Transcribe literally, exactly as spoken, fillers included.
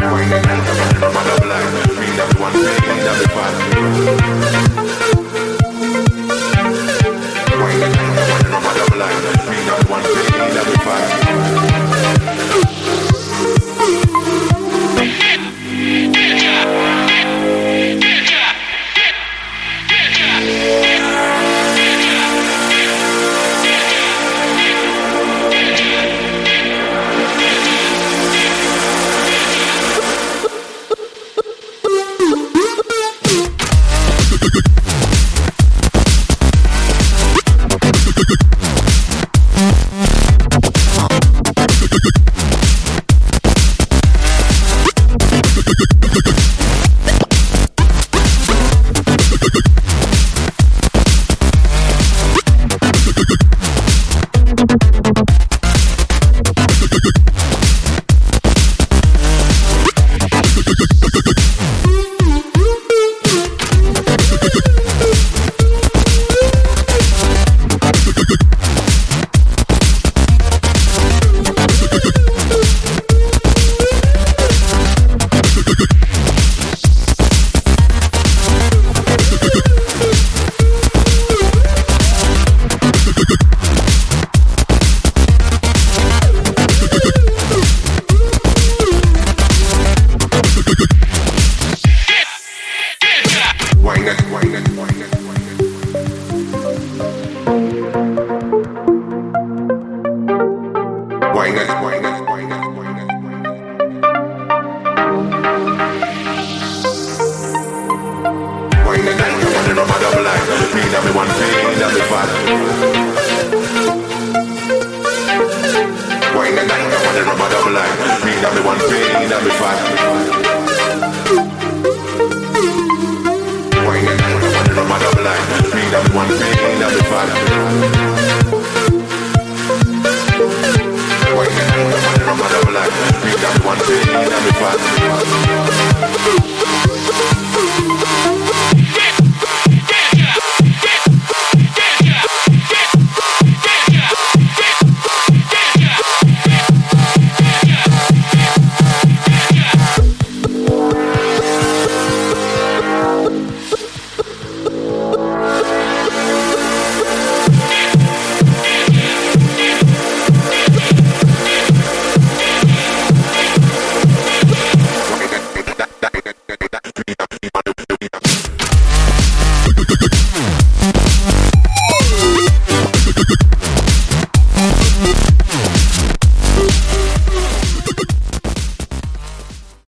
Wine and dance, I'm running on my double line. Me that be one pain, that be fat. Wine and dance, I'm running on my double line. Me that be one pain, that be fat. One thing,